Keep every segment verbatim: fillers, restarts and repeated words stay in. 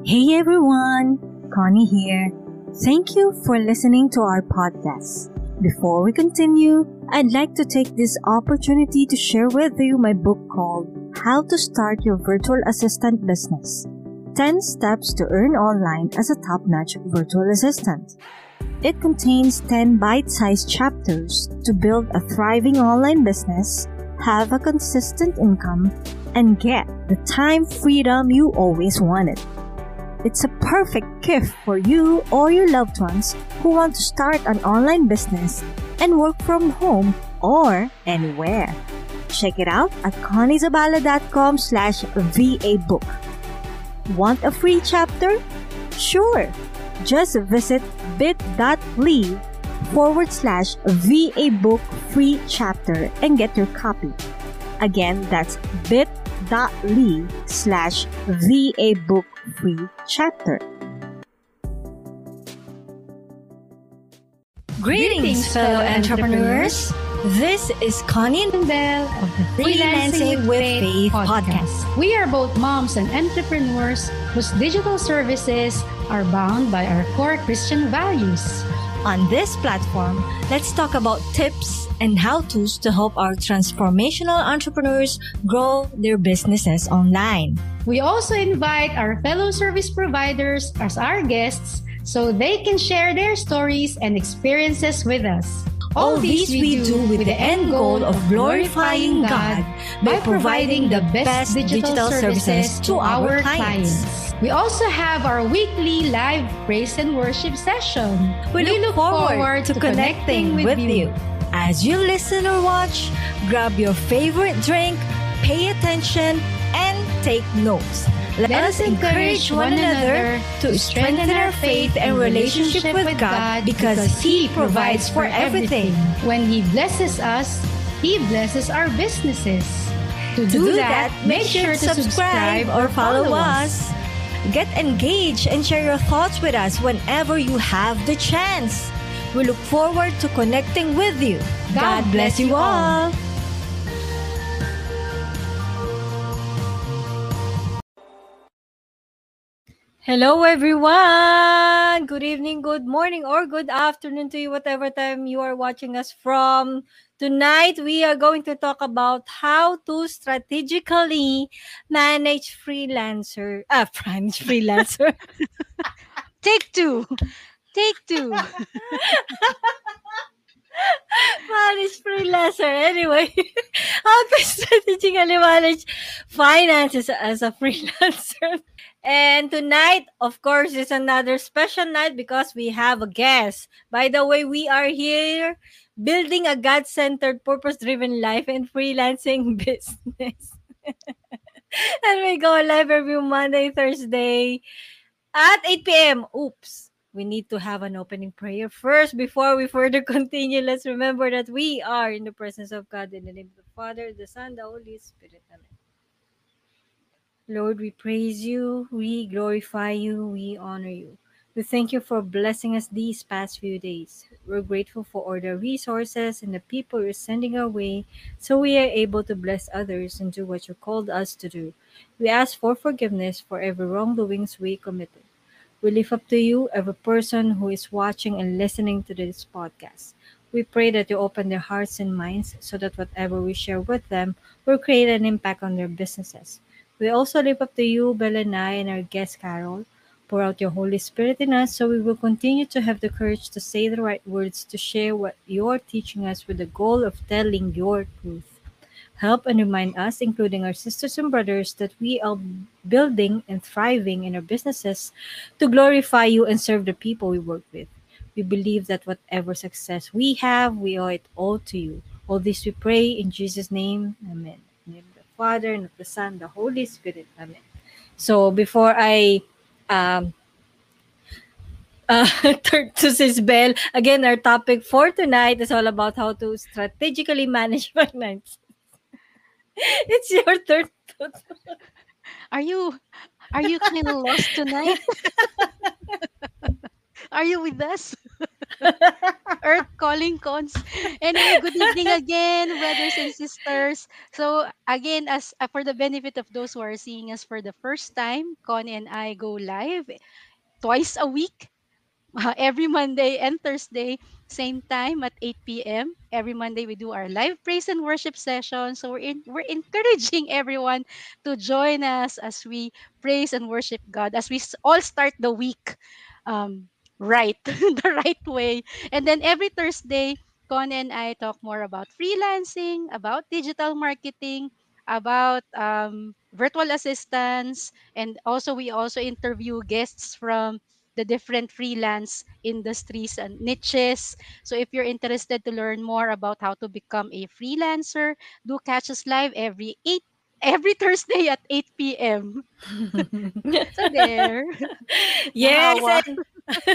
Hey everyone, Connie here. Thank you for listening to our podcast. Before we continue, I'd like to take this opportunity to share with you my book called How to Start Your Virtual Assistant Business. ten Steps to Earn Online as a Top-Notch Virtual Assistant. It contains ten bite-sized chapters to build a thriving online business, have a consistent income, and get the time freedom you always wanted. It's a perfect gift for you or your loved ones who want to start an online business and work from home or anywhere. Check it out at conniezabala.com slash VA book. Want a free chapter? Sure! Just visit bit.ly forward slash VA book free chapter and get your copy. Again, that's bit.ly slash VA book free chapter. Greetings, fellow entrepreneurs! This is Connie and Belle of the Freelancing with Faith podcast. We are both moms and entrepreneurs whose digital services are bound by our core Christian values. On this platform, let's talk about tips and how-tos to help our transformational entrepreneurs grow their businesses online. We also invite our fellow service providers as our guests so they can share their stories and experiences with us. All these we do with the end goal of glorifying God by providing the best digital services to our clients. We also have our weekly live praise and worship session. We, we look, look forward, forward to, to connecting, connecting with you. you. As you listen or watch, grab your favorite drink, pay attention, and take notes. Let, Let us encourage one another to strengthen our faith and relationship with God because He provides for everything. When He blesses us, He blesses our businesses. To do that, make sure to subscribe or follow us. Get engaged and share your thoughts with us whenever you have the chance. We look forward to connecting with you. God, God bless you all. Hello everyone! Good evening, good morning, or good afternoon to you, whatever time you are watching us from. Tonight, we are going to talk about how to strategically manage freelancer, ah, manage freelancer. Take two. Take two. Manage freelancer. Anyway, how to strategically manage finances as a freelancer. And tonight, of course, is another special night because we have a guest. By the way, we are here building a God-centered, purpose-driven life and freelancing business. And we go live every Monday, Thursday at eight p.m. Oops. We need to have an opening prayer first before we further continue. Let's remember that we are in the presence of God in the name of the Father, the Son, the Holy Spirit. Amen. Lord, we praise you, we glorify you, we honor you. We thank you for blessing us these past few days. We're grateful for all the resources and the people you're sending our way so we are able to bless others and do what you called us to do. We ask for forgiveness for every wrongdoings we committed. We lift up to you every person who is watching and listening to this podcast. We pray that you open their hearts and minds so that whatever we share with them will create an impact on their businesses. We also lift up to you, Bella and I, and our guest, Carol. Pour out your Holy Spirit in us so we will continue to have the courage to say the right words to share what you're teaching us with the goal of telling your truth. Help and remind us, including our sisters and brothers, that we are building and thriving in our businesses to glorify you and serve the people we work with. We believe that whatever success we have, we owe it all to you. All this we pray in Jesus' name. Amen. In the name of the Father, and of the Son, the Holy Spirit. Amen. So before I um, uh, turn to Sis Belle, again, our topic for tonight is all about how to strategically manage finance. It's your turn. Are you are you kind of lost tonight? Are you with us? Earth calling cons. Anyway, good evening again, brothers and sisters. So again, as uh, for the benefit of those who are seeing us for the first time, Con and I go live twice a week. Uh, every Monday and Thursday, same time at eight p m. Every Monday we do our live praise and worship session. So we're in, we're encouraging everyone to join us as we praise and worship God as we s- all start the week um, right, the right way. And then every Thursday, Con and I talk more about freelancing, about digital marketing, about um, virtual assistants, and also we also interview guests from the different freelance industries and niches. So if you're interested to learn more about how to become a freelancer, do catch us live every eight every Thursday at eight p m. So there. Yes, Nahawa. and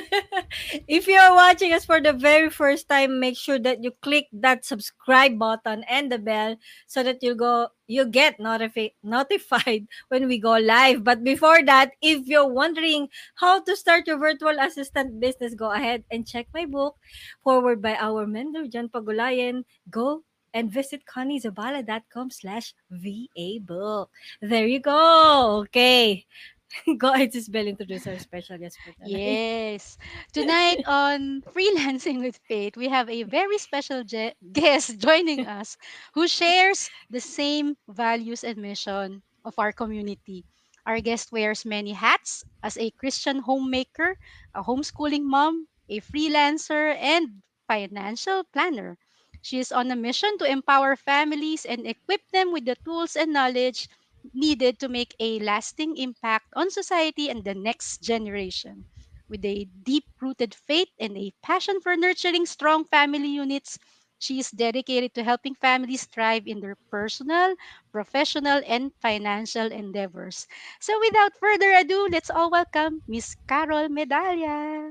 if you're watching us for the very first time, make sure that you click that subscribe button and the bell so that you go you get notifi- notified when we go live. But before that, if you're wondering how to start your virtual assistant business, go ahead and check my book, forward by our mentor John Pagulayan. Go and visit conniezabala.com slash VA book. There you go. Okay. Go ahead, Isabel, introduce our special guest for tonight. Yes. Tonight on Freelancing with Faith, we have a very special je- guest joining us who shares the same values and mission of our community. Our guest wears many hats as a Christian homemaker, a homeschooling mom, a freelancer, and financial planner. She is on a mission to empower families and equip them with the tools and knowledge needed to make a lasting impact on society and the next generation. With a deep rooted faith and a passion for nurturing strong family units, she is dedicated to helping families thrive in their personal, professional, and financial endeavors. So, without further ado, let's all welcome Miss Carol Medalla.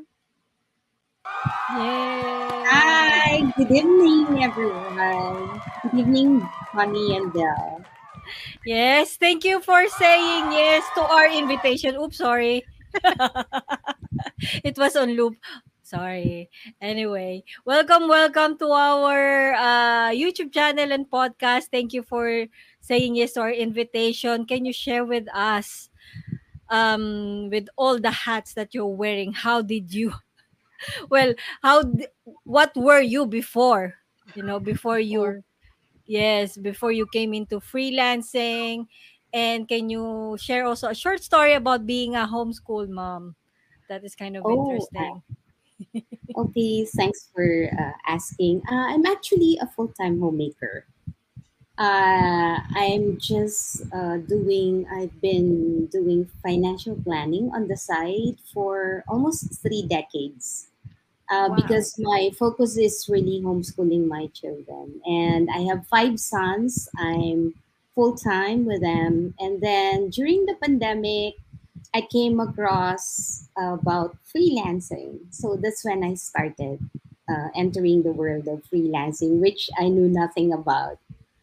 Yay! Hi, good evening, everyone. Good evening, Connie and Del. Yes, thank you for saying yes to our invitation. Oops, sorry. It was on loop. Sorry. Anyway, welcome, welcome to our uh, YouTube channel and podcast. Thank you for saying yes to our invitation. Can you share with us, um, with all the hats that you're wearing, how did you, well, how, d- what were you before? You know, before you Before. Yes, before you came into freelancing. And can you share also a short story about being a homeschool mom? That is kind of Oh, interesting. uh, okay. Thanks for uh, asking. Uh, I'm actually a full time homemaker. Uh, I'm just uh, doing, I've been doing financial planning on the side for almost three decades. Uh, Wow. because my focus is really homeschooling my children. And I have five sons. I'm full time with them. And then during the pandemic, I came across about freelancing. So that's when I started uh, entering the world of freelancing, which I knew nothing about.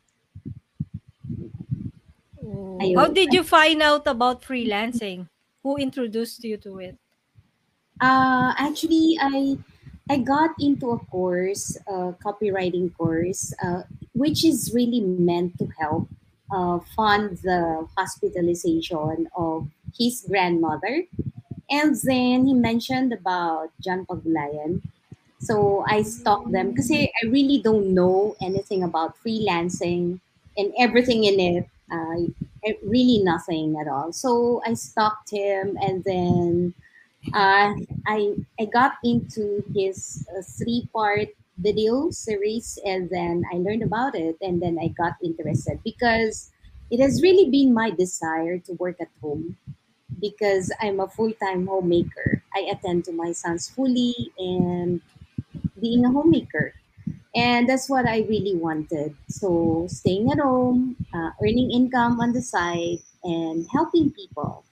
Oh, how I, did you find out about freelancing? Who introduced you to it? Uh, actually, I I got into a course, a copywriting course, uh, which is really meant to help uh, fund the hospitalization of his grandmother. And then he mentioned about John Pagulayan. So I stalked them because I I really don't know anything about freelancing and everything in it. Uh, I- really nothing at all. So I stalked him, and then uh, I I got into his uh, three part video series, and then I learned about it, and then I got interested because it has really been my desire to work at home because I'm a full time homemaker. I attend to my sons fully and being a homemaker. And that's what I really wanted. So staying at home, uh, earning income on the side, and helping people.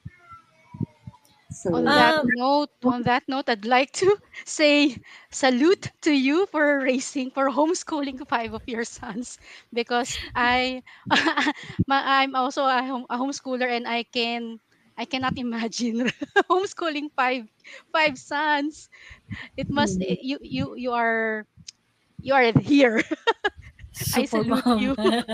On So that Um, note, on that note, I'd like to say salute to you for raising, for homeschooling five of your sons, because I, my, I'm also a, home, a homeschooler, and I can I cannot imagine homeschooling five five sons. It must Mhm. eh, you you you are you are here. I Super salute mom. you.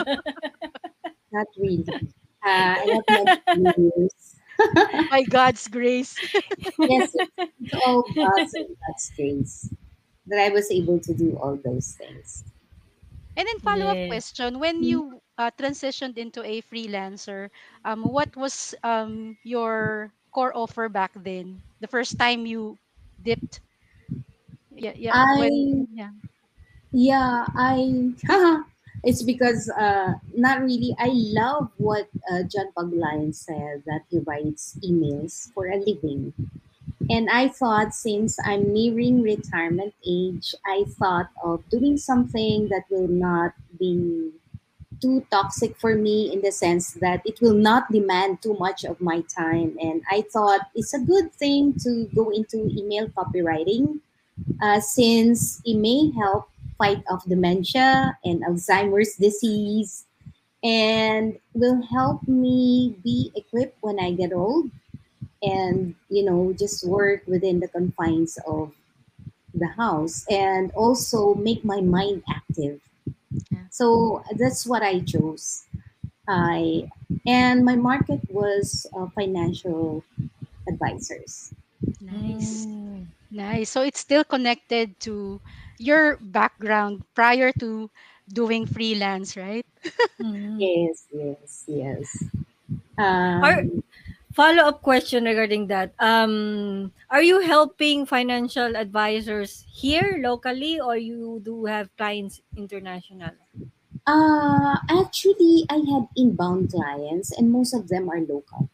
Not really. Uh, I have my years. By God's grace. Yes, it's, it's all God's and God's grace that I was able to do all those things. And then follow up Yes. question: when Mhm. you uh, transitioned into a freelancer, um, what was um your core offer back then? The first time you dipped, yeah, yeah, when I yeah, Yeah, I it's because uh not really. I love what uh, John Paglayan said, that he writes emails for a living. And I thought, since I'm nearing retirement age, I thought of doing something that will not be too toxic for me, in the sense that it will not demand too much of my time. And I thought it's a good thing to go into email copywriting, uh, since it may help fight off dementia and Alzheimer's disease, and will help me be equipped when I get old, and you know just work within the confines of the house, and also make my mind active. yeah, So that's what I chose. I And my market was uh, financial advisors. nice, Mm. nice. So it's still connected to your background prior to doing freelance, right? Mm. Yes, yes, yes. Are Um, Follow-up question regarding that. Um, are you helping financial advisors here locally, or you do have clients international? Uh, actually, I had inbound clients, and most of them are local.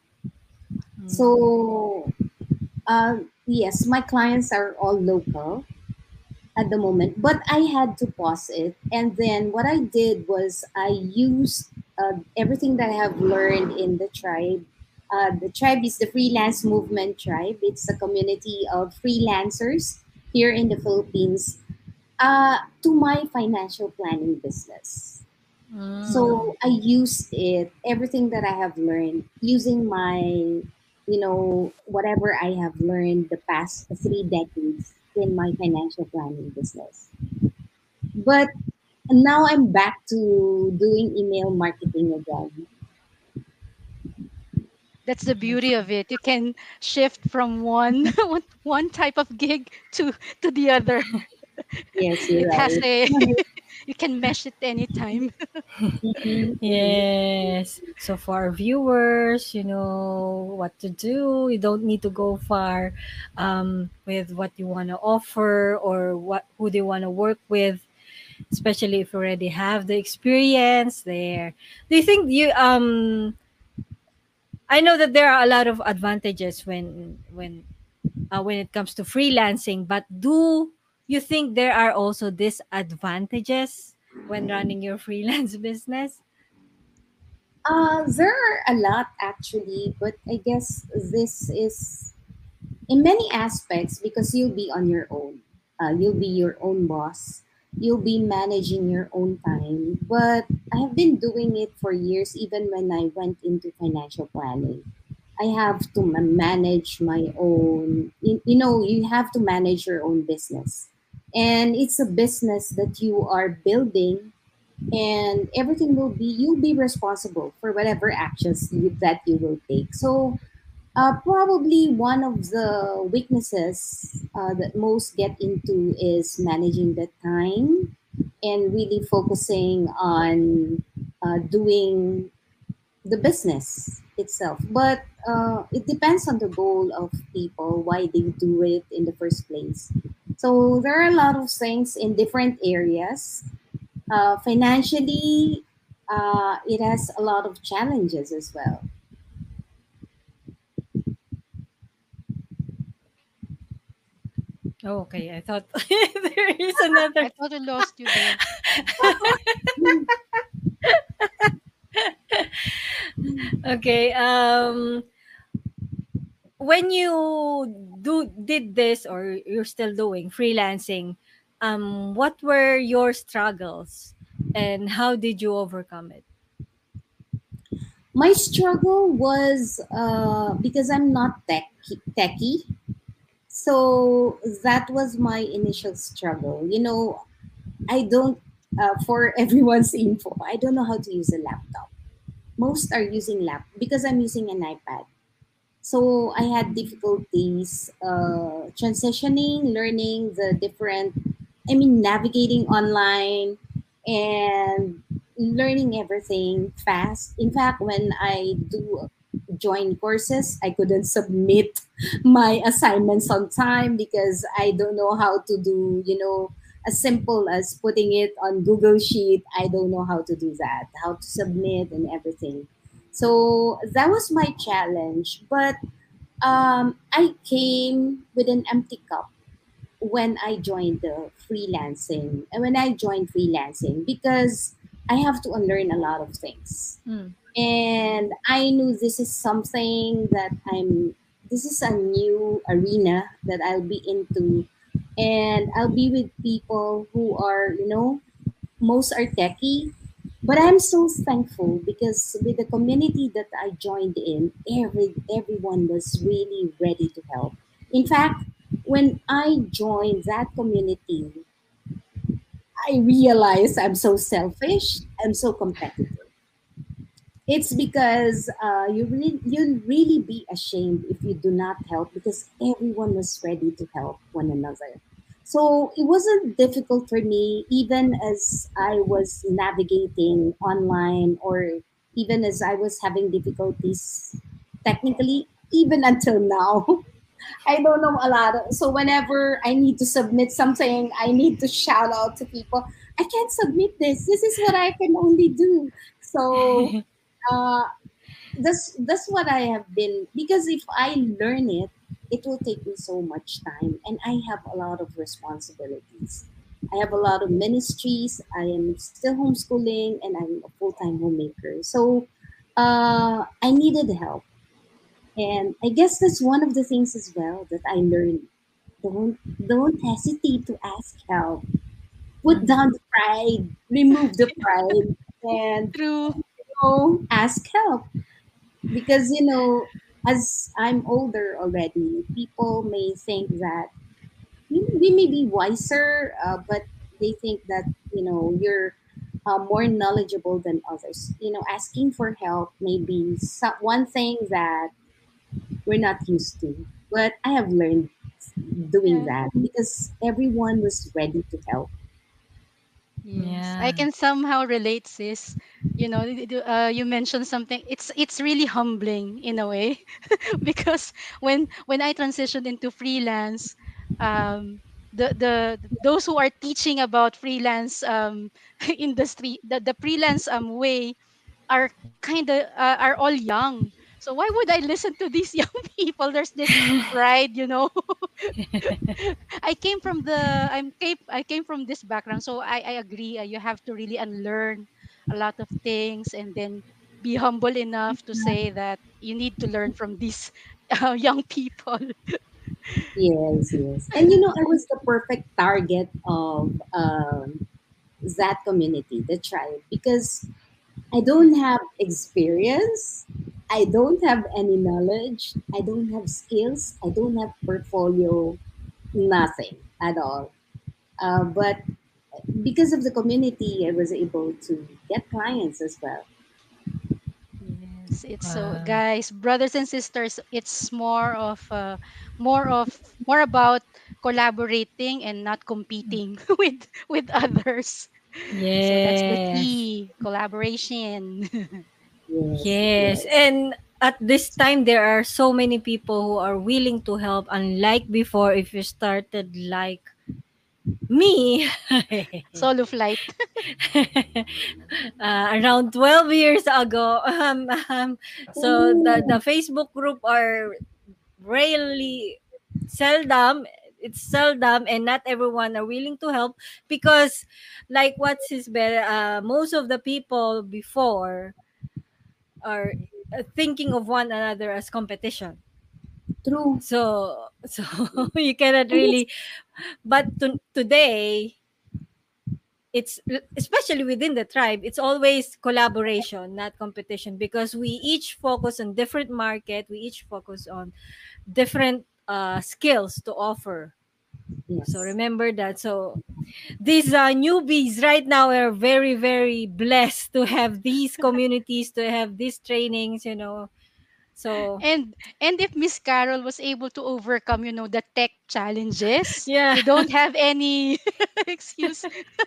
Mm. So, uh, yes, my clients are all local at the moment, but I had to pause it. And then what I did was I used uh, everything that I have learned in the tribe. Uh, the tribe is the Freelance Movement Tribe. It's a community of freelancers here in the Philippines, uh, to my financial planning business. Mm. So I used it, everything that I have learned, using my, you know, whatever I have learned the past three decades in my financial planning business. But now I'm back to doing email marketing again. That's the beauty of it. You can shift from one one one type of gig to to the other. Yes, you're It has right. a you can mesh it anytime. Mhm. Yes. So for our viewers, you know what to do. You don't need to go far um, with what you want to offer or what who they want to work with, especially if you already have the experience there. Do you think you um I know that there are a lot of advantages when when uh, when it comes to freelancing, but do you think there are also disadvantages when running your freelance business? Uh, there are a lot actually, but I guess this is in many aspects, because you'll be on your own. Uh, you'll be your own boss. You'll be managing your own time. But I have been doing it for years, even when I went into financial planning. I have to ma- manage my own, you, you know, you have to manage your own business. And it's a business that you are building, and everything will be, you'll be responsible for whatever actions you, that you will take. So uh, probably one of the weaknesses uh, that most get into is managing the time, and really focusing on uh, doing the business itself. But uh, it depends on the goal of people, why they do it in the first place. So there are a lot of things in different areas. Uh, financially, uh, it has a lot of challenges as well. Oh, okay, I thought there is another. I totally lost you there. Okay, um, when you do did this or you're still doing freelancing, um, what were your struggles and how did you overcome it? My struggle was uh, because I'm not tech techie, so that was my initial struggle. You know, I don't. Uh, for everyone's info, I don't know how to use a laptop. Most are using lap because I'm using an iPad. So I had difficulties uh, transitioning, learning the different, I mean, navigating online and learning everything fast. In fact, when I do join courses, I couldn't submit my assignments on time because I don't know how to do, you know, as simple as putting it on Google Sheet. I don't know how to do that, how to submit and everything. So that was my challenge. But um, I came with an empty cup when I joined the freelancing. And when I joined freelancing, because I have to unlearn a lot of things. Mm. And I knew this is something that I'm, this is a new arena that I'll be into. And I'll be with people who are, you know, most are techie, but I'm so thankful because with the community that I joined in, every everyone was really ready to help. In fact, when I joined that community, I realized I'm so selfish, I'm so competitive. It's because uh, you really you'll really be ashamed if you do not help because everyone was ready to help one another. So it wasn't difficult for me, even as I was navigating online, or even as I was having difficulties technically, even until now. I don't know a lot. Of, so whenever I need to submit something, I need to shout out to people. I can't submit this. This is what I can only do. So uh, that's that's what I have been, because if I learn it, it will take me so much time, and I have a lot of responsibilities. I have a lot of ministries. I am still homeschooling, and I'm a full time homemaker. So uh, I needed help, and I guess that's one of the things as well that I learned. Don't don't hesitate to ask help. Put Mm. down the pride, remove the pride, and True. you know, ask help, because you know, as I'm older already, people may think that we, we may be wiser, uh, but they think that you know you're uh, more knowledgeable than others. You know, asking for help may be so- one thing that we're not used to, but I have learned doing Yeah. that because everyone was ready to help. Yes, I Yeah. can somehow relate, sis. You know, y- y- uh, you mentioned something. It's it's really humbling in a way, because when when I transitioned into freelance, um, the the those who are teaching about freelance um industry, the the freelance um way are kind of uh, are all young. So why would I listen to these young people? There's this pride, you know. I came from the I'm came I came from this background, so I I agree. Uh, you have to really unlearn a lot of things, and then be humble enough to say that you need to learn from these uh, young people. Yes, yes. And you know, I was the perfect target of um, that community, the tribe, because I don't have experience. I don't have any knowledge. I don't have skills. I don't have portfolio. Nothing at all. Uh, but because of the community, I was able to get clients as well. Yes, it's so, Wow. guys, brothers and sisters, it's more of uh, more of more about collaborating and not competing with with others. So that's the Yes. key, collaboration. Yes, Yes. yes. And at this time, there are so many people who are willing to help, unlike before, if you started like me. Solo flight. uh, around twelve years ago. Um, um, so the, the Oh, Facebook group are really seldom. It's seldom, and not everyone are willing to help because, like what's his better, uh, most of the people before are uh, thinking of one another as competition. true. So, so you cannot And it's really. But to, today, it's especially within the tribe, it's always collaboration, not competition, because we each focus on different market, we each focus on different uh, skills to offer. So Yes. remember that. So these uh, newbies right now are very very blessed to have these communities, to have these trainings, you know. So And and if Miss Carol was able to overcome, you know, the tech challenges, yeah. you don't have any excuse.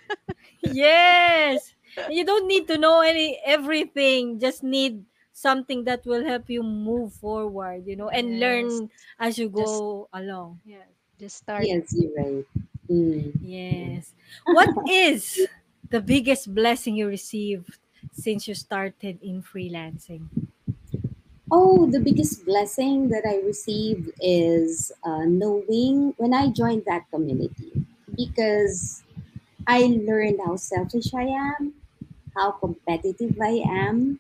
Yes. You don't need to know any everything. Just need something that will help you move forward, you know, and Yes. learn as you Just go along. Yes. just start. Yes, you're right. Mm. Yes. What is the biggest blessing you received since you started in freelancing? Oh, the biggest blessing that I received is uh, knowing when I joined that community, because I learned how selfish I am, how competitive I am,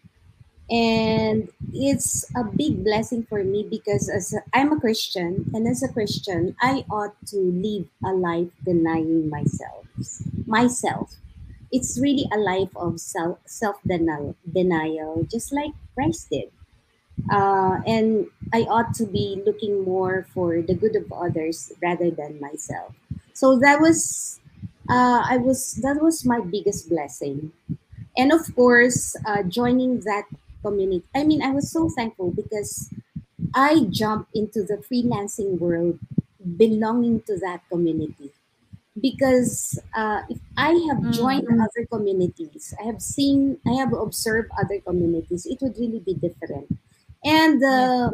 and it's a big blessing for me because as a, I'm a Christian, and as a Christian, I ought to live a life denying myself. Myself. It's really a life of self self denial, denial, just like Christ did. Uh, and I ought to be looking more for the good of others rather than myself. So that was, uh, I was that was my biggest blessing. And of course, uh, joining that community. I mean, I was so thankful because I jumped into the freelancing world belonging to that community. Because uh, if I have joined Mm. other communities, I have seen, I have observed other communities, it would really be different. And Yeah. uh,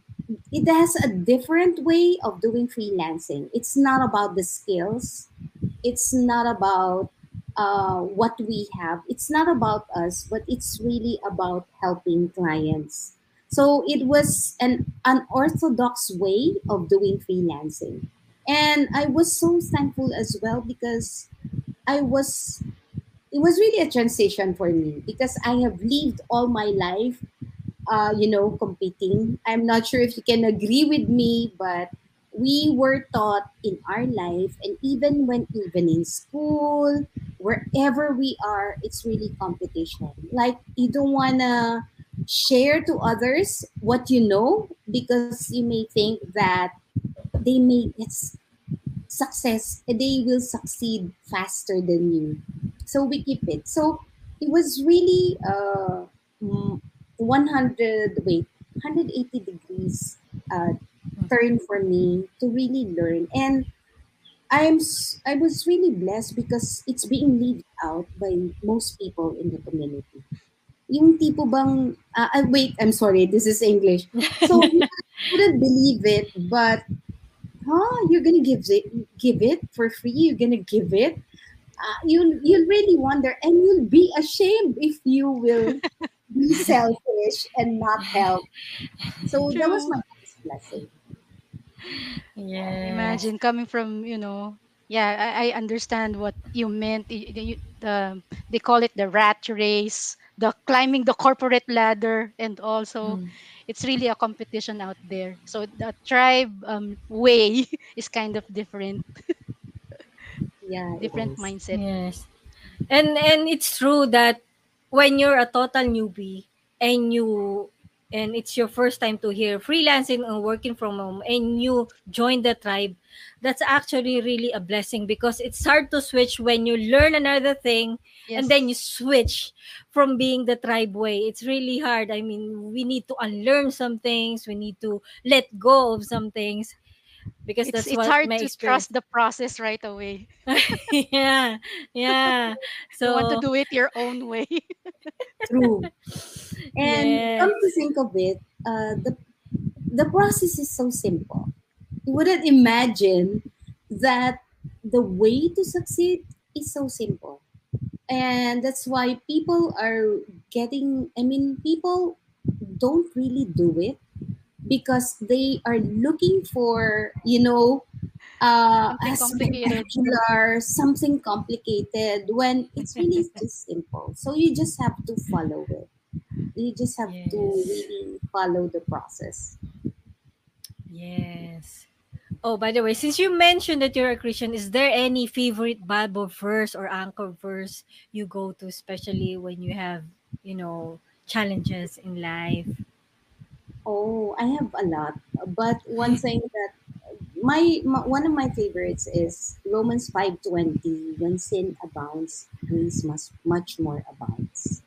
it has a different way of doing freelancing. It's not about the skills, it's not about uh, what we have, it's not about us, but it's really about helping clients. So it was an unorthodox way of doing freelancing. And I was so thankful as well because I was, it was really a transition for me because I have lived all my life uh, you know, competing. I'm not sure if you can agree with me, but we were taught in our life, and even when even in school, wherever we are, it's really competition. Like you don't wanna share to others what you know because you may think that they may it's success, they will succeed faster than you. So we keep it. So it was really uh, mm, one hundred, wait, one hundred eighty degrees uh, turn for me to really learn. And I'm s- I was really blessed because it's being lived out by most people in the community. Yung tipo bang, uh, uh, wait, I'm sorry, this is English. So you wouldn't believe it, but huh, you're gonna give it give it for free, you're gonna give it, uh, you'll you'll really wonder, and you'll be ashamed if you will be selfish and not help. So that was True. my biggest blessing. Yes. Imagine coming from, you know, yeah, I, I understand what you meant. Y- y- you- The, they call it the rat race, the climbing the corporate ladder, and also Mm. it's really a competition out there. So the tribe um, way is kind of different, Yeah, it different is. mindset. Yes. And and it's true that when you're a total newbie and you and it's your first time to hear freelancing and working from home and you join the tribe, that's actually really a blessing because it's hard to switch when you learn another thing and then you Yes, switch from being the tribe way. It's really hard. I mean, we need to unlearn some things, we need to let go of some things because it's that's it's what hard my to experience. trust the process right away. Yeah, yeah. You want to So do it your own way. True. And yeah. come to think of it, uh, the the process is so simple. You wouldn't imagine that the way to succeed is so simple. And that's why people are getting, I mean, people don't really do it because they are looking for, you know, uh, a Something complicated. spectacular, something complicated when it's really just simple. So you just have to follow it. You just have to Yes. really follow the process. Yes. Oh, by the way, since you mentioned that you're a Christian, is there any favorite Bible verse or anchor verse you go to, especially when you have, you know, challenges in life? Oh, I have a lot, but one thing that my, my one of my favorites is Romans five twenty. When sin abounds, grace must much more abounds.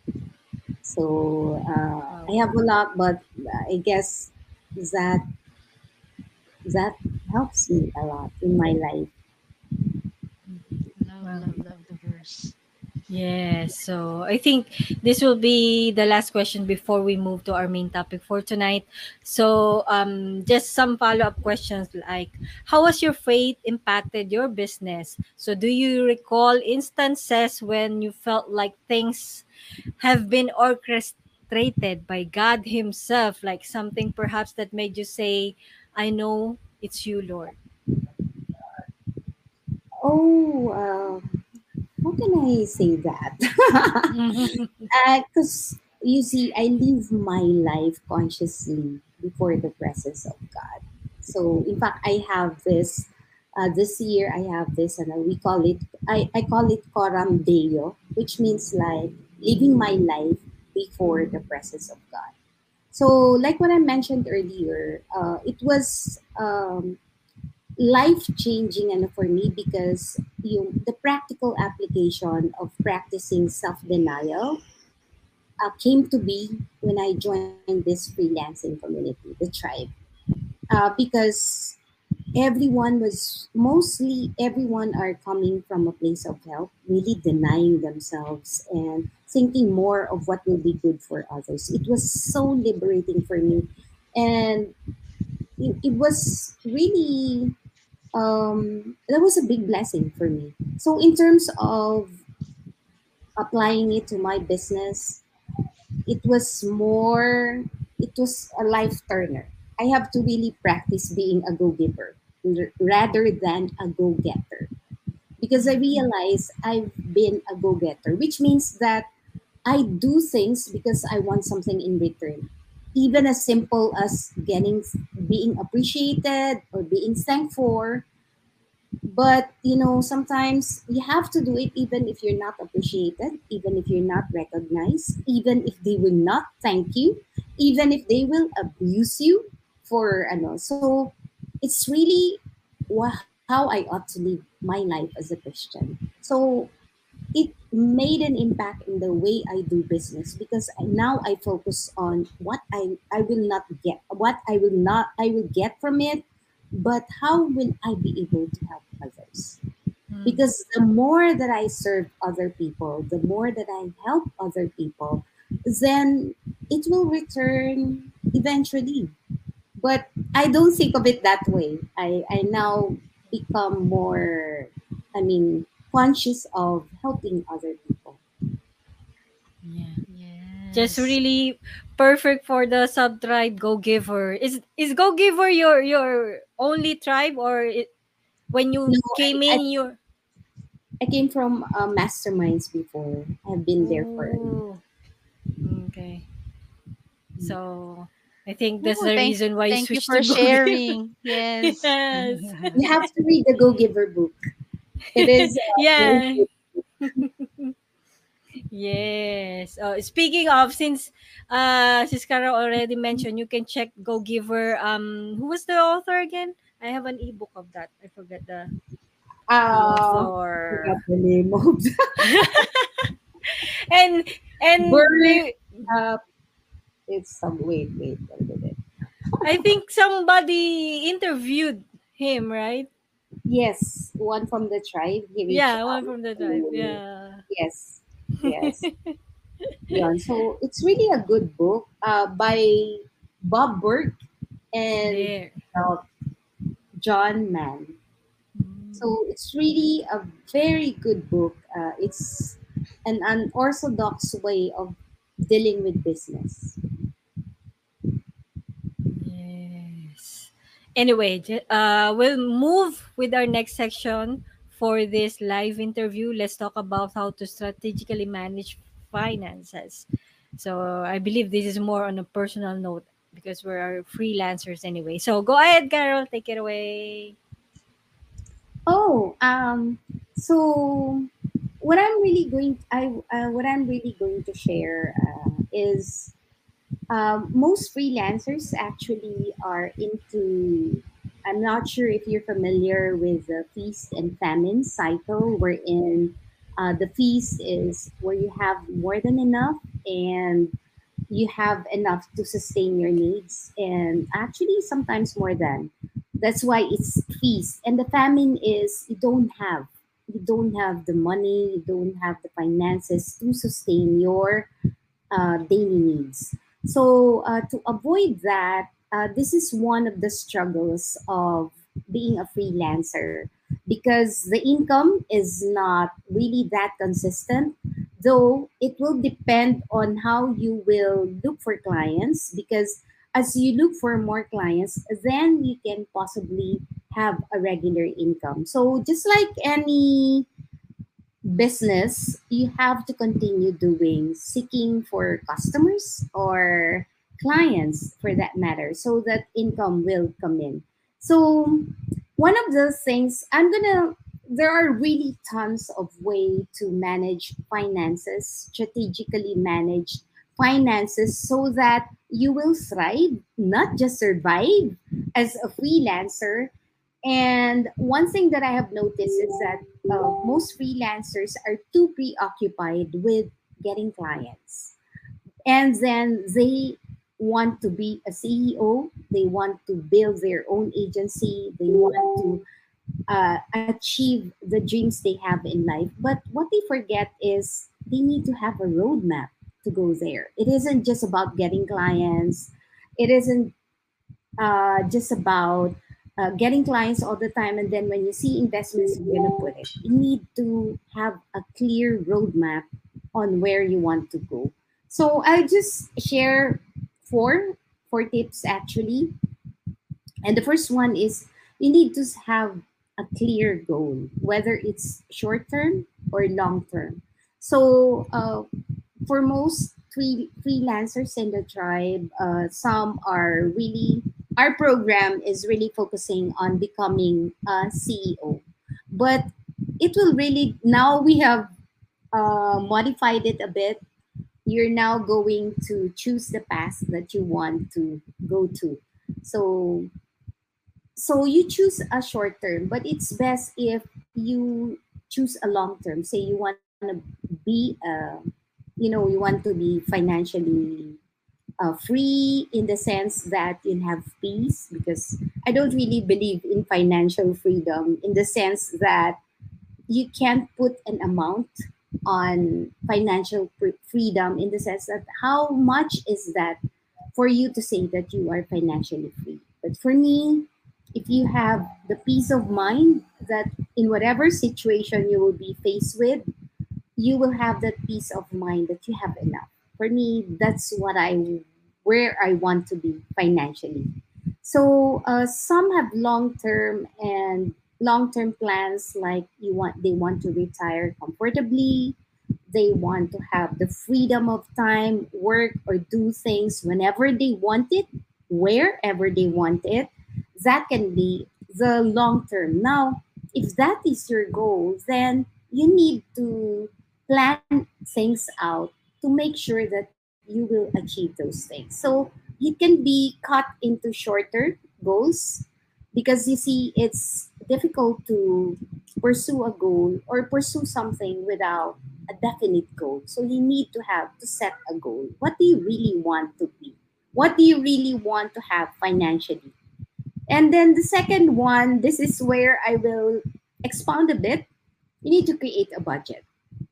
So uh, Wow. I have a lot, but I guess that that helps me a lot in my life. Love, Wow. love, love the verse. Yes. So I think this will be the last question before we move to our main topic for tonight. So um just some follow-up questions like how has your faith impacted your business? So do you recall instances when you felt like things have been orchestrated by God himself, like something perhaps that made you say, I know it's you, Lord. Oh, uh, how can I say that? Because you see, I live my life consciously before the presence of God. So, in fact, I have this. Uh, this year, I have this, and we call it. I, I call it Coram Deo, which means like living my life before the presence of God. So, like what I mentioned earlier, uh, it was um, life changing and for me because you the practical application of practicing self denial uh, came to be when I joined this freelancing community, the tribe, uh, because everyone was mostly everyone are coming from a place of help, really denying themselves and thinking more of what will be good for others. It was so liberating for me, and it, it was really um, that was a big blessing for me. So in terms of applying it to my business, it was more, it was a life turner. I have to really practice being a go giver rather than a go getter because I realize I've been a go getter, which means that I do things because I want something in return. Even as simple as getting being appreciated or being thanked for, but you know sometimes you have to do it even if you're not appreciated, even if you're not recognized, even if they will not thank you, even if they will abuse you for ano. So it's really wha- how I ought to live my life as a Christian. So it made an impact in the way I do business because now I focus on what I, I will not get, what I will not, I will get from it, but how will I be able to help others? Mm. Because the more that I serve other people, the more that I help other people, then it will return eventually. But I don't think of it that way. I, I now become more, I mean, conscious of helping other people. Yeah. Just Yes. really perfect for the sub tribe Go Giver. Is is Go Giver your your only tribe, or it, when No, you came I, I, in your I came from uh, masterminds before. I've been there for oh, okay. So I think that's Oh, the thank reason why you thank you switched to for Go Giver. sharing. Yes. Yes. You have to read the Go Giver book. It is uh, very Yeah. Yes. Uh, speaking of, since uh Sis Cara already mentioned, you can check Go Giver. Um, who was the author again? I have an ebook of that. I forget the the uh, forgot author. the name of the and and bird. they, Uh, it's some wait, wait, a minute. I think somebody interviewed him, right? Yes, one from the tribe. He reached Yeah, one out from the tribe. to Yeah. yes, yes. Yeah, so it's really a good book uh, by Bob Burke and There. uh, John Mann. So it's really a very good book. Uh, it's an unorthodox way of dealing with business. Yes. Anyway, j- uh, we'll move with our next section for this live interview. Let's talk about how to strategically manage finances. So I believe this is more on a personal note. because we're freelancers anyway. So go ahead, Carol, take it away. Oh, um, so what I'm really going, I uh, what I'm really going to share uh, is um, most freelancers actually are into. I'm not sure if you're familiar with the feast and famine cycle, wherein uh, the feast is where you have more than enough and you have enough to sustain your needs, and actually sometimes more than. That's why it's feast. And the famine is you don't have you don't have the money, you don't have the finances to sustain your uh, daily needs. So, uh, to avoid that, uh, this is one of the struggles of being a freelancer because the income is not really that consistent, though it will depend on how you will look for clients. Because as you look for more clients, then you can possibly have a regular income. So, just like any business, you have to continue doing seeking for customers or clients for that matter so that income will come in. So one of the things I'm gonna there are really tons of way to manage finances, strategically manage finances so that you will thrive, not just survive as a freelancer. And one thing that I have noticed is that uh, most freelancers are too preoccupied with getting clients. And then they want to be a C E O, they want to build their own agency, they want to uh, achieve the dreams they have in life. But what they forget is they need to have a roadmap to go there. It isn't just about getting clients, it isn't uh, just about uh, getting clients all the time, and then when you see investments you're going to put it. You need to have a clear roadmap on where you want to go. So I'll just share four four tips actually. And the first one is you need to have a clear goal, whether it's short term or long term. So uh, for most free, freelancers in the tribe, uh, some are really, our program is really focusing on becoming a C E O. But it will really, now we have uh, modified it a bit. You're now going to choose the path that you want to go to. So so you choose a short term, but it's best if you choose a long term. Say you want to be uh, you know, you want to be financially uh, free in the sense that you have peace, because I don't really believe in financial freedom in the sense that you can't put an amount on financial fr- freedom, in the sense that how much is that for you to say that you are financially free. But for me, if you have the peace of mind that in whatever situation you will be faced with, you will have that peace of mind that you have enough. For me, that's what I where I want to be financially. So uh, some have long term and long term plans, like you want they want to retire comfortably. They want to have the freedom of time, work or do things whenever they want it, wherever they want it. That can be the long term. Now, if that is your goal, then you need to plan things out to make sure that you will achieve those things. So it can be cut into shorter goals, because you see it's difficult to pursue a goal or pursue something without a definite goal. So you need to have to set a goal. What do you really want to be? What do you really want to have financially? And then the second one, this is where I will expound a bit. You need to create a budget.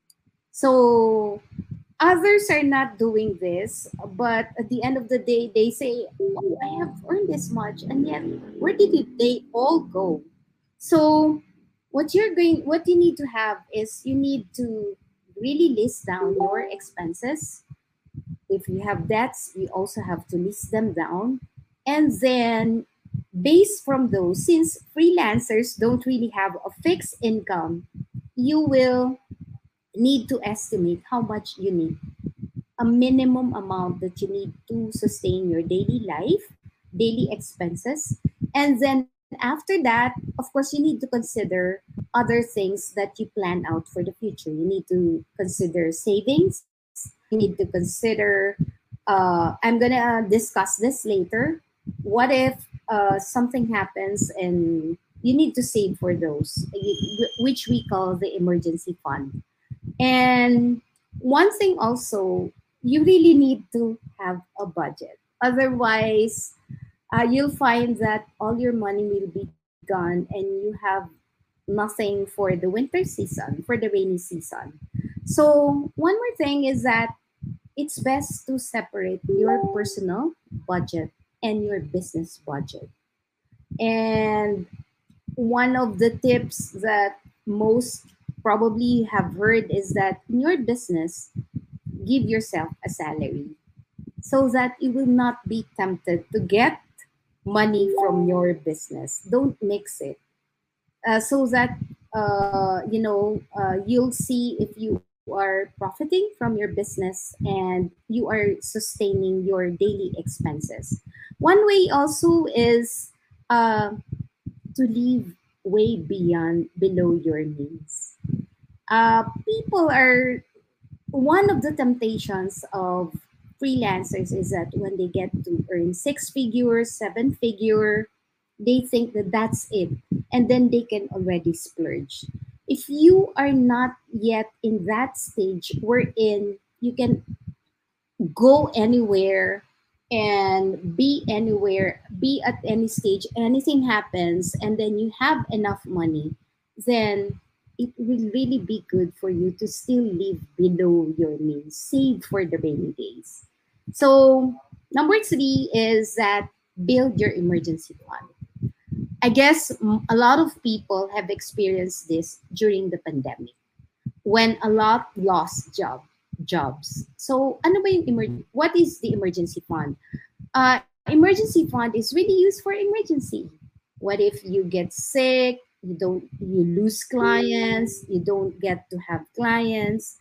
So others are not doing this, but at the end of the day, they say, oh, I have earned this much, and yet where did it, they all go? So what you're going, what you need to have is you need to really list down your expenses. If you have debts, you also have to list them down, and then based from those, since freelancers don't really have a fixed income, you will need to estimate how much you need a minimum amount that you need to sustain your daily life, daily expenses. And then after that, of course, you need to consider other things that you plan out for the future. You need to consider savings. You need to consider, uh, I'm going to discuss this later. What if uh, something happens and you need to save for those, which we call the emergency fund. And one thing also, you really need to have a budget. Otherwise, uh, you'll find that all your money will be gone and you have nothing for the winter season, for the rainy season. So, one more thing is that it's best to separate your personal budget and your business budget. And one of the tips that most probably have heard is that in your business, give yourself a salary so that you will not be tempted to get money from your business. Don't mix it. Uh, so that uh, you know uh, you'll see if you are profiting from your business and you are sustaining your daily expenses. One way also is uh, to live way beyond below your means. Uh, people are one of the temptations of freelancers is that when they get to earn six figures, seven figure, they think that that's it, and then they can already splurge. If you are not yet in that stage wherein you can go anywhere and be anywhere, be at any stage, anything happens, and then you have enough money, then it will really be good for you to still live below your means, save for the rainy days. So, number three is that build your emergency fund. I guess mm, a lot of people have experienced this during the pandemic when a lot lost job jobs. So, ano ba yung emer- what is the emergency fund? Uh, emergency fund is really used for emergency. What if you get sick? You don't you lose clients. You don't get to have clients.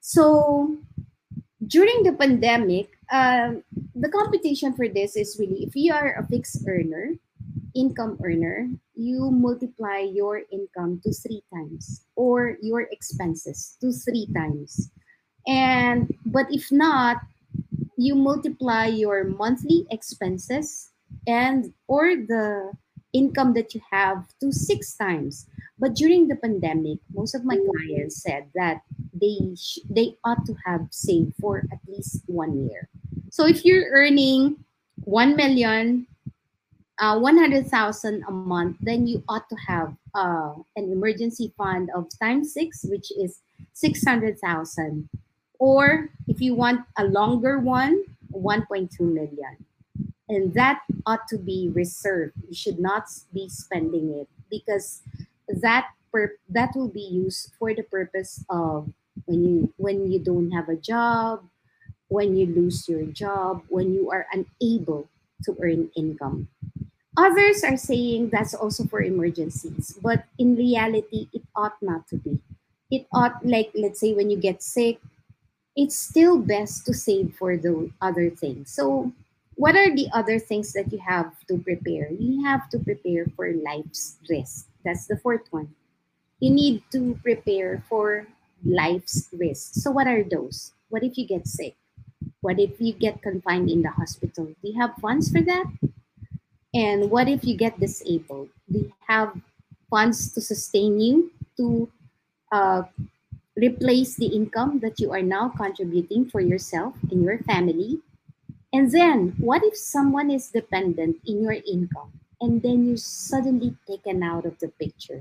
So during the pandemic, um, the competition for this is really if you are a fixed earner, income earner, you multiply your income to three times or your expenses to three times. And but if not, you multiply your monthly expenses and or the income that you have to six times. But during the pandemic, most of my clients said that they sh- they ought to have saved for at least one year. So if you're earning one million, uh, one hundred thousand a month, then you ought to have uh, an emergency fund of times six, which is six hundred thousand. Or if you want a longer one, one point two million. And that ought to be reserved. You should not be spending it because that per- that will be used for the purpose of when you when you don't have a job, when you lose your job, when you are unable to earn income. Others are saying that's also for emergencies, but in reality, it ought not to be. It ought, like, let's say when you get sick, it's still best to save for the other things. So, what are the other things that you have to prepare? You have to prepare for life's risk. That's the fourth one. You need to prepare for life's risk. So, what are those? What if you get sick? What if you get confined in the hospital? Do you have funds for that? And what if you get disabled? Do you have funds to sustain you to uh, replace the income that you are now contributing for yourself and your family? And then, what if someone is dependent in your income and then you're suddenly taken out of the picture?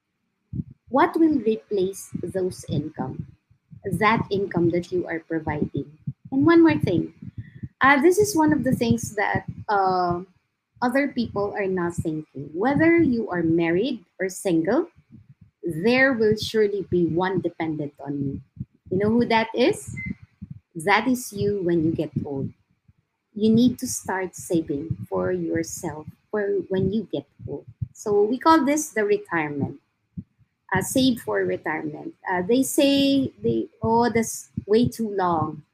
What will replace those income? That income that you are providing. And one more thing, uh, this is one of the things that uh, other people are not thinking. Whether you are married or single, there will surely be one dependent on you. You know who that is? That is you when you get old. You need to start saving for yourself for when you get old. So we call this the retirement. Uh, save for retirement. Uh, they say they oh that's way too long.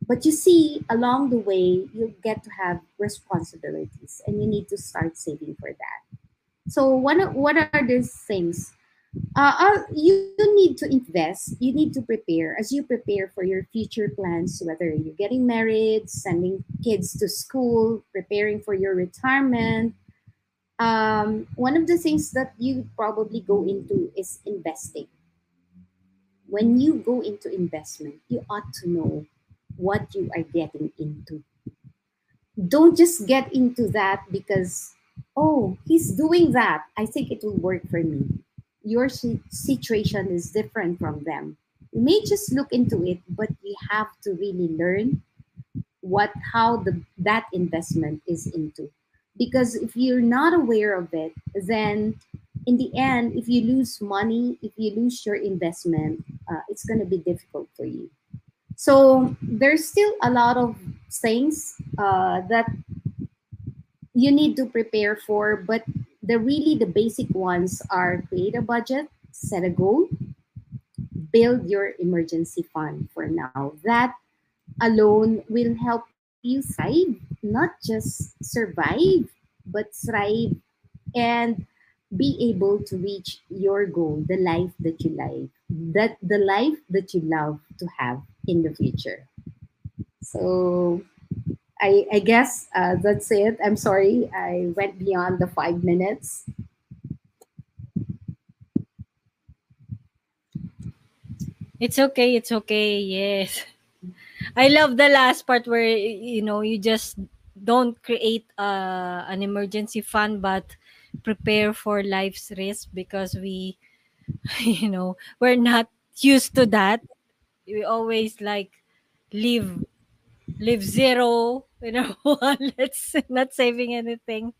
But you see, along the way, you get to have responsibilities and you need to start saving for that. So, one, of- what are these things? Uh, uh, you need to invest, you need to prepare. As you prepare for your future plans, whether you're getting married, sending kids to school, preparing for your retirement, um, one of the things that you probably go into is investing. When you go into investment, you ought to know what you are getting into. Don't just get into that because, oh, he's doing that, I think it will work for me. Your si- situation is different from them. You may just look into it, but you have to really learn what how the that investment is into. Because if you're not aware of it, then in the end, if you lose money, if you lose your investment, uh, it's going to be difficult for you. So there's still a lot of things uh, that you need to prepare for, but the really the basic ones are: create a budget, set a goal, build your emergency fund for now. That alone will help you thrive, not just survive, but thrive and be able to reach your goal, the life that you like, that the life that you love to have in the future. So I, I guess uh, that's it. I'm sorry, I went beyond the five minutes. It's okay. It's okay. Yes. I love the last part where you know you just don't create uh, an emergency fund, but prepare for life's risk because we, you know, we're not used to that. We always like leave leave zero, you know, let's not saving anything.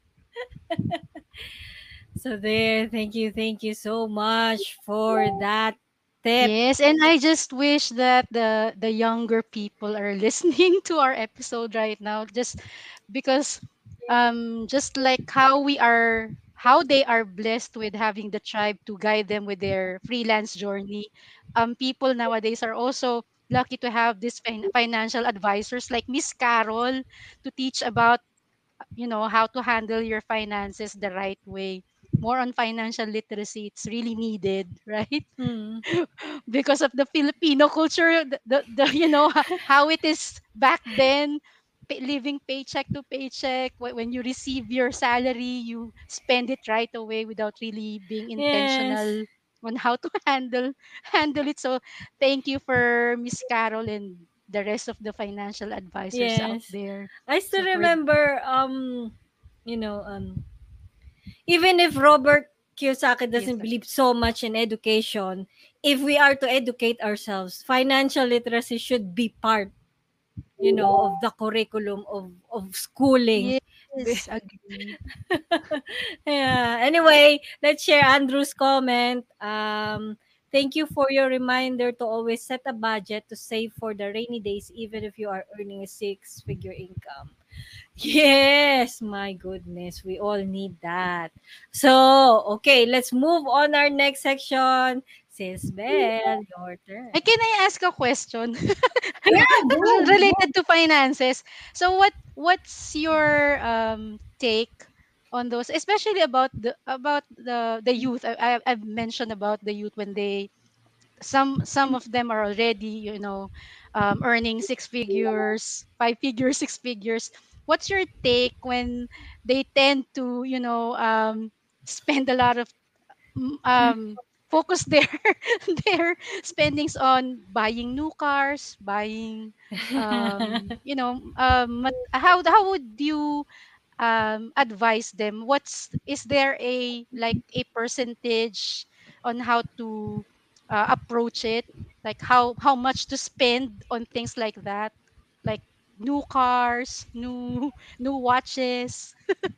So there, thank you, thank you so much for that tip. Yes, and I just wish that the the younger people are listening to our episode right now, just because um just like how we are how they are blessed with having the tribe to guide them with their freelance journey. Um people nowadays are also lucky to have these fin- financial advisors like Miss Carol to teach about, you know, how to handle your finances the right way. More on financial literacy, it's really needed, right? Hmm. Because of the Filipino culture, the, the, the you know ho- how it is back then, pay, living paycheck to paycheck. Wh- When you receive your salary, you spend it right away without really being Yes, intentional on how to handle handle it. So thank you for Miss Carol and the rest of the financial advisors out yes. there. I still So for remember, um, you know, um, even if Robert Kiyosaki yes, doesn't believe so much in education, if we are to educate ourselves, financial literacy should be part, you know, of the curriculum of, of schooling. yes, agree. Yeah. Anyway, let's share Andrew's comment. Um, thank you for your reminder to always set a budget to save for the rainy days, even if you are earning a six figure income. Yes, my goodness, we all need that. So, okay, let's move on our next section. Sis Bell, your turn. Hey, can I ask a question? Yeah, go, go. Related to finances. So what what's your um take on those, especially about the about the the youth? I, I I've mentioned about the youth when they some some of them are already, you know, um, earning six figures, five figures, six figures. What's your take when they tend to, you know, um, spend a lot of mm, um focus their their spendings on buying new cars, buying um you know um mat- how how would you um advise them? What's is there a like a percentage on how to uh, approach it, like how how much to spend on things like that, like new cars, new new watches?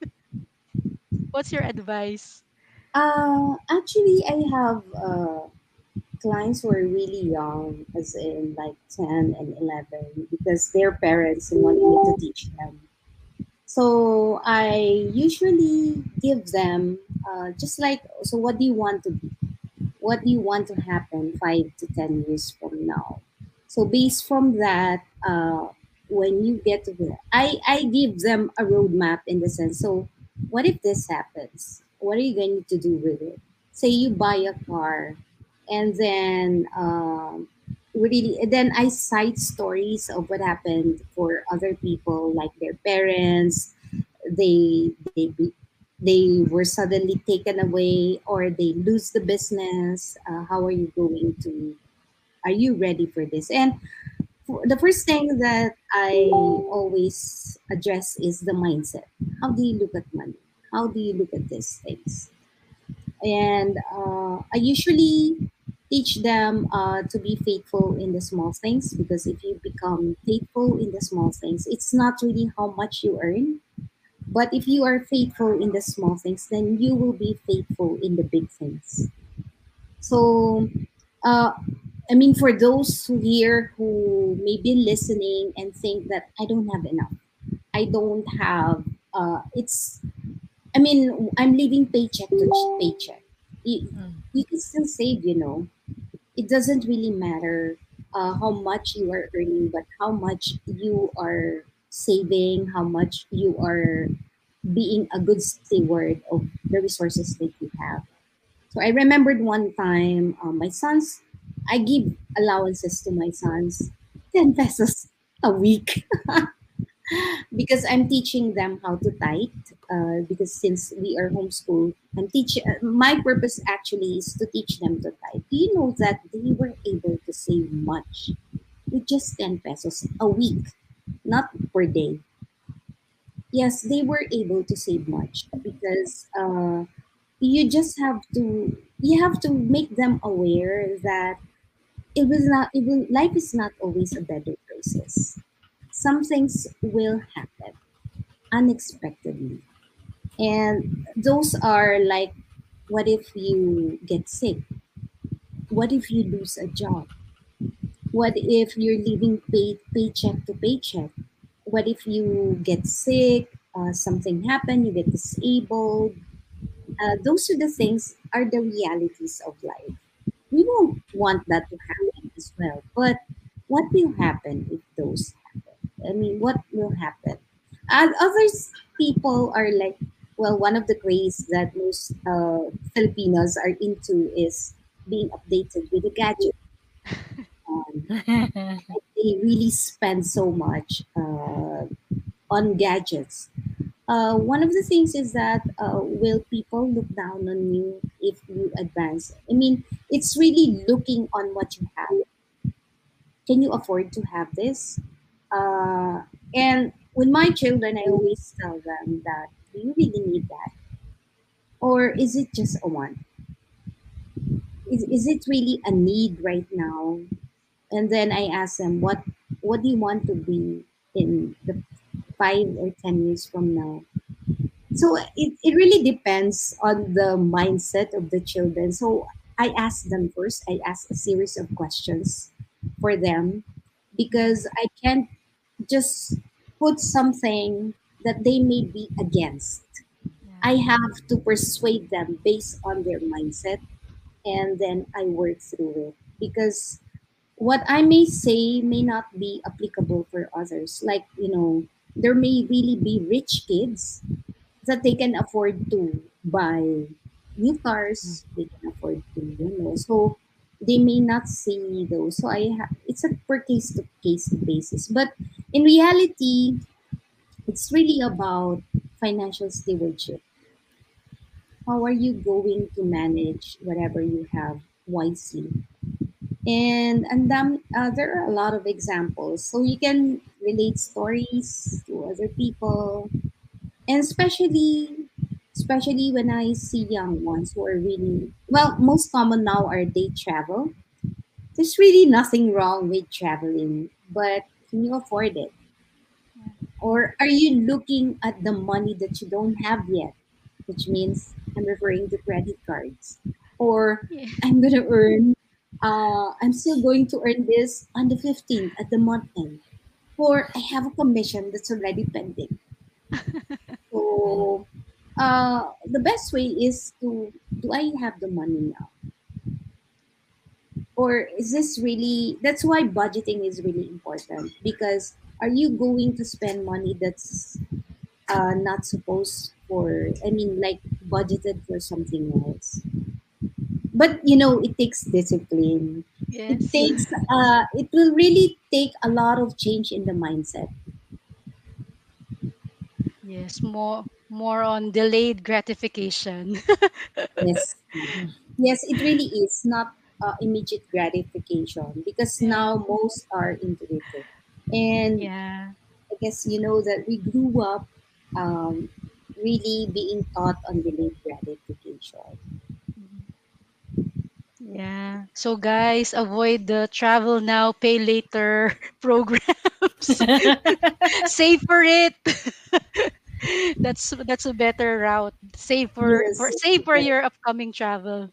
What's your advice? Uh, actually, I have uh, clients who are really young, as in like ten and eleven, because their parents want me to teach them. So I usually give them uh, just like, so what do you want to be? What do you want to happen five to ten years from now? So based from that, uh, when you get to the, I, I give them a roadmap in the sense. So, what if this happens? What are you going to do with it? Say you buy a car, and then um, really, then I cite stories of what happened for other people, like their parents. They they be, they were suddenly taken away, or they lose the business. Uh, how are you going to? Are you ready for this? And for the first thing that I always address is the mindset. How do you look at money? How do you look at these things? And uh, I usually teach them uh, to be faithful in the small things, because if you become faithful in the small things, it's not really how much you earn, but if you are faithful in the small things, then you will be faithful in the big things. So, uh, I mean, for those who here who may be listening and think that I don't have enough, I don't have, uh, it's, I mean, I'm living paycheck to ch- paycheck. You, you can still save, you know. It doesn't really matter uh, how much you are earning, but how much you are saving, how much you are being a good steward of the resources that you have. So I remembered one time, uh, my sons, I give allowances to my sons, ten pesos a week, because I'm teaching them how to type. Uh, because since we are homeschooled, I'm teach. Uh, my purpose actually is to teach them to type. Do you know that they were able to save much with just ten pesos a week, not per day? Yes, they were able to save much because uh, you just have to you have to make them aware that it was not it will life is not always a bed of roses. Some things will happen unexpectedly, and those are like, what if you get sick? What if you lose a job? What if you're living pay, paycheck to paycheck? What if you get sick, uh, something happened, you get disabled? Uh, those are the things, are the realities of life. We won't want that to happen as well. But what will happen if those happen? I mean, what will happen? And others people are like, well, one of the craze that most uh, Filipinos are into is being updated with a gadget. Um, they really spend so much uh, on gadgets. Uh, one of the things is that uh, will people look down on you if you advance? I mean, it's really looking on what you have. Can you afford to have this? Uh, and with my children, I always tell them that, do you really need that? Or is it just a want? Is, is it really a need right now? And then I ask them, what, what do you want to be in the five or ten years from now? So it, it really depends on the mindset of the children. So I ask them first, I ask a series of questions for them, because I can't just put something that they may be against. I have to persuade them based on their mindset, and then I work through it, because what I may say may not be applicable for others. Like, you know, there may really be rich kids that they can afford to buy new cars, they can afford to, you know, so they may not see those. So I ha- it's a per case to case basis. But in reality, it's really about financial stewardship. How are you going to manage whatever you have wisely? And and um, uh, there are a lot of examples, so you can relate stories to other people, and especially especially when I see young ones who are really, well, most common now are they travel. There's really nothing wrong with traveling, but can you afford it? Or are you looking at the money that you don't have yet, which means I'm referring to credit cards? Or Yeah. I'm gonna earn, uh, I'm still going to earn this on the fifteenth at the month end. Or I have a commission that's already pending. So uh, the best way is to, do I have the money now? Or is this really, that's why budgeting is really important, because are you going to spend money that's uh, not supposed for, I mean, like budgeted for something else? But you know, it takes discipline. It Yes. takes, uh, it will really take a lot of change in the mindset. Yes, more more on delayed gratification. Yes. Yes, it really is not uh, immediate gratification, because Yeah. now most are into it. And Yeah. I guess you know that we grew up um, really being taught on delayed gratification. Mhm. Yeah. So guys, avoid the travel now, pay later programs. Save for it. that's that's a better route. Save for Yes, for it's save for correct. your upcoming travel.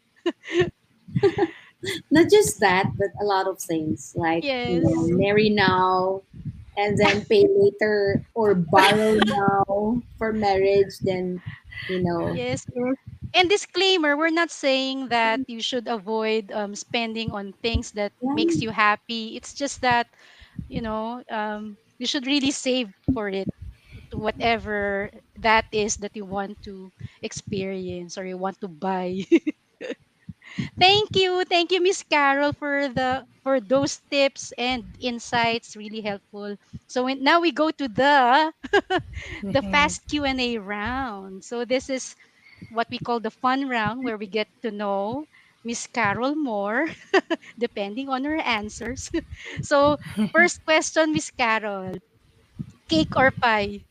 Not just that, but a lot of things like, you know, Yes. marry now and then pay later, or borrow now for marriage. Then, you know, Yes. And disclaimer, we're not saying that you should avoid um, spending on things that makes yeah, you happy. It's just that, you know, um, you should really save for it, to whatever that is that you want to experience or you want to buy. Thank you. Thank you, Miss Carol, for the for those tips and insights. Really helpful. So when, now we go to the the fast Q and A round. So this is what we call the fun round, where we get to know Miss Carol more depending on her answers. So first question, Miss Carol, cake or pie?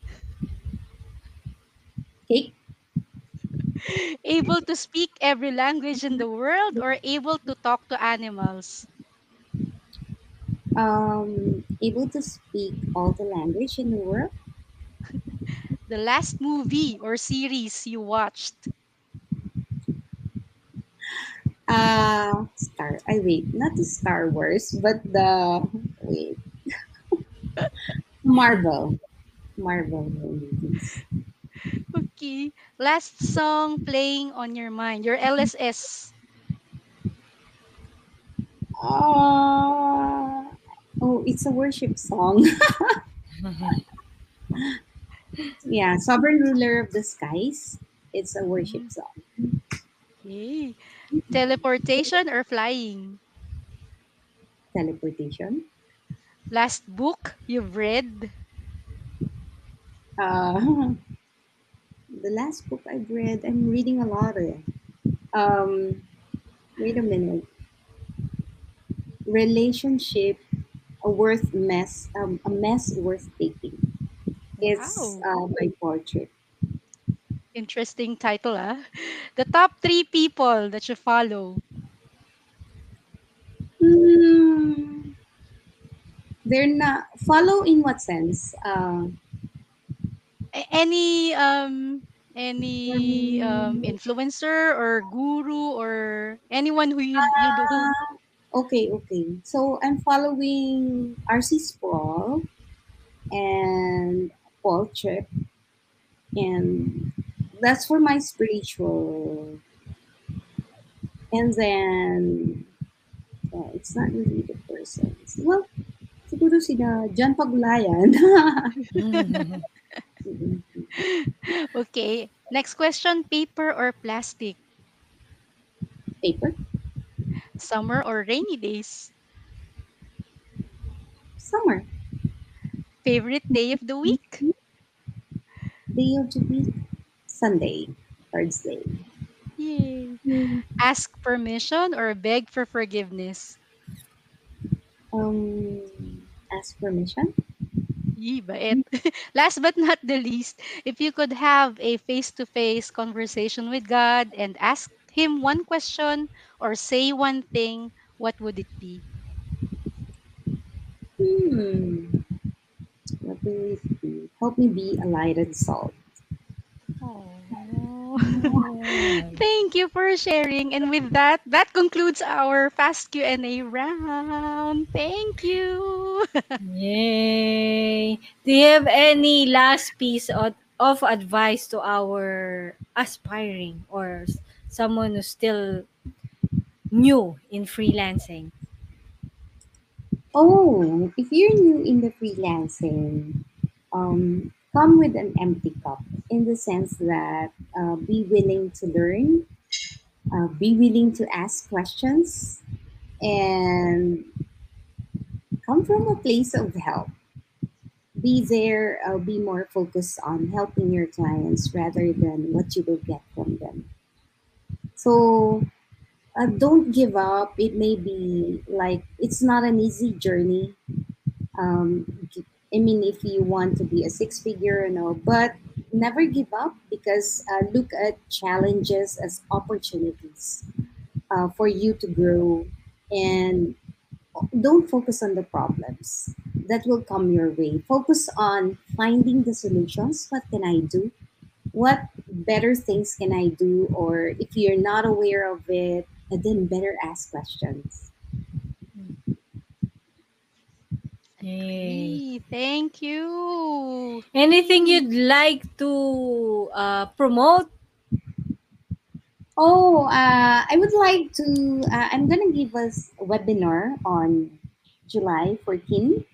cake, Able to speak every language in the world or able to talk to animals? um, able to speak all the language in the world. The last movie or series you watched? Uh, Star. I wait, not the Star Wars, but the wait, Marvel, Marvel movies. Okay. Last song playing on your mind, your L S S. Uh, oh, it's a worship song. Yeah, Sovereign Ruler of the Skies. It's a worship Mhm. song. Okay. Teleportation or flying? Teleportation. Last book you've read? Uh, the last book I've read, I'm reading a lot of it. Um, wait a minute. Relationship, a worth mess, um, a mess worth taking. It's Wow. uh, by Portrait. Interesting title, ah. The top three people that you follow. Hmm, they're not follow in what sense? Uh, A- Any um any um um, influencer or guru or anyone who you you do who. okay, okay. So I'm following R C Sproul and Paul Tripp, and that's for my spiritual. And then uh, it's not really the persons. Well, siguro sila John Pagulayan. Okay. Next question, paper or plastic? Paper, Summer or rainy days? summer, Favorite day of the week? day of the week, Sunday, Thursday. Yay. Ask permission or beg for forgiveness? Um, ask permission. Yee, bait. Last but not the least, if you could have a face-to-face conversation with God and ask Him one question or say one thing, what would it be? Hmm. What will it be? Help me be a light and salt. Oh, thank you for sharing. And with that, that concludes our fast Q and A round. Thank you. Yay! Do you have any last piece of, of advice to our aspiring or s- someone who's still new in freelancing? Oh, if you're new in the freelancing, um, come with an empty cup in the sense that uh, be willing to learn, uh, be willing to ask questions, and come from a place of help. Be there, uh, be more focused on helping your clients rather than what you will get from them. So uh, don't give up. It may be like it's not an easy journey. Um, I mean, if you want to be a six figure, you know, but never give up because uh, look at challenges as opportunities uh, for you to grow, and don't focus on the problems that will come your way. Focus on finding the solutions. What can I do? What better things can I do? Or if you're not aware of it, then better ask questions. Yay. Hey, thank you. Anything you'd like to uh, promote? Oh, uh, I would like to. Uh, I'm gonna give us a webinar on July fourteenth,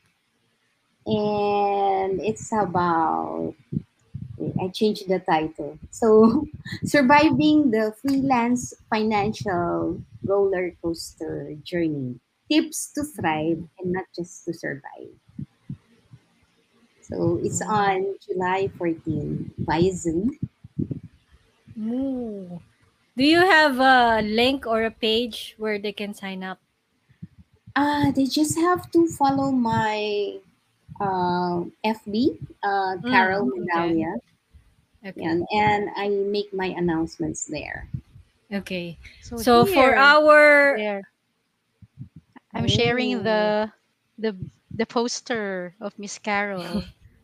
and it's about. I changed the title. So, surviving the freelance financial roller coaster journey. Tips to thrive and not just to survive. So it's on July fourteenth via Zoom. Ooh. Do you have a link or a page where they can sign up? Uh, they just have to follow my uh, F B, uh, Carol Mm, okay. Medalia, Okay. and, and I make my announcements there. Okay. So So for here, our there, I'm sharing Oh. the the the poster of Miss Carol.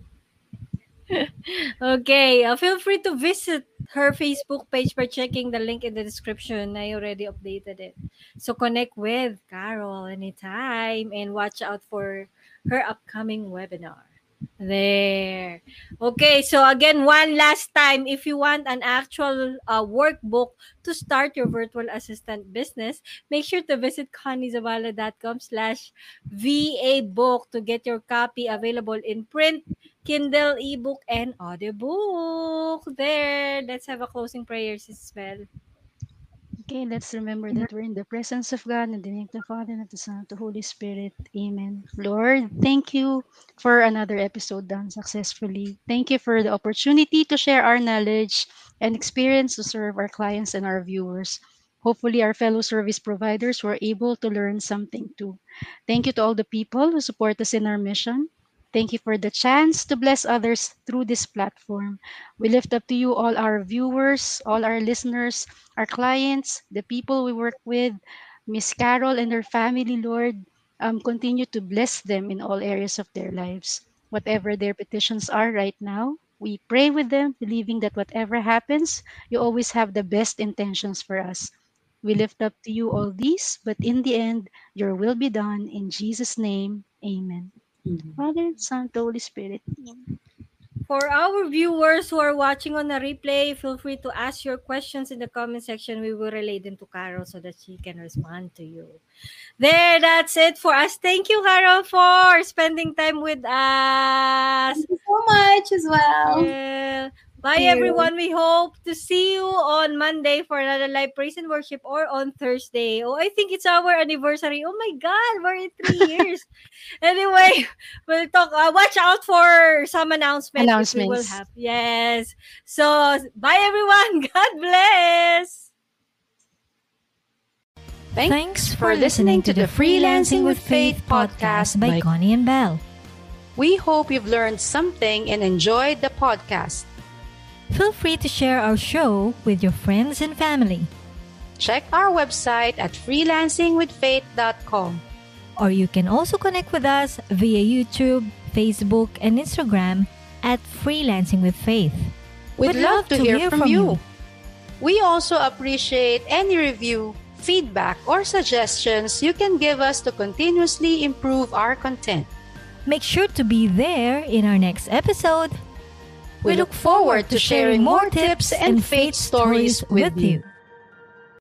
okay, uh, feel free to visit her Facebook page by checking the link in the description. I already updated it. So connect with Carol anytime and watch out for her upcoming webinar. There. Okay, so again, one last time, if you want an actual uh, workbook to start your virtual assistant business, make sure to visit conniezavala.com slash VA book to get your copy available in print, Kindle, ebook, and audiobook. There. Let's have a closing prayer, Sis Bell. Okay, let's remember that we're in the presence of God in the name of the Father and of the Son and of the Holy Spirit. Amen. Lord, thank you for another episode done successfully. Thank you for the opportunity to share our knowledge and experience to serve our clients and our viewers. Hopefully, our fellow service providers were able to learn something too. Thank you to all the people who support us in our mission. Thank you for the chance to bless others through this platform. We lift up to you all our viewers, all our listeners, our clients, the people we work with, Miss Carol and her family, Lord. Um, continue to bless them in all areas of their lives. Whatever their petitions are right now, we pray with them, believing that whatever happens, you always have the best intentions for us. We lift up to you all these, but in the end, your will be done. In Jesus' name, amen. Mhm. Father, Son, Holy Spirit. Amen. For our viewers who are watching on the replay, feel free to ask your questions in the comment section. We will relay them to Carol so that she can respond to you. There, that's it for us. Thank you, Carol, for spending time with us. Thank you so much as well. Yeah. Bye, Thank you. everyone. We hope to see you on Monday for another live praise and worship or on Thursday. Oh, I think it's our anniversary. Oh my God, we're in three years. Anyway, we'll talk. Uh, watch out for some announcements if we will Announcements. have. Yes. So, bye, everyone. God bless. Thanks for listening to the Freelancing with Faith podcast by Connie and Bell. We hope you've learned something and enjoyed the podcast. Feel free to share our show with your friends and family. Check our website at freelancing with faith dot com. Or you can also connect with us via YouTube, Facebook, and Instagram at Freelancing with Faith. We'd, love, to hear, from, you. We also appreciate any review, feedback, or suggestions you can give us to continuously improve our content. Make sure to be there in our next episode. We look forward to sharing more tips and faith stories with you.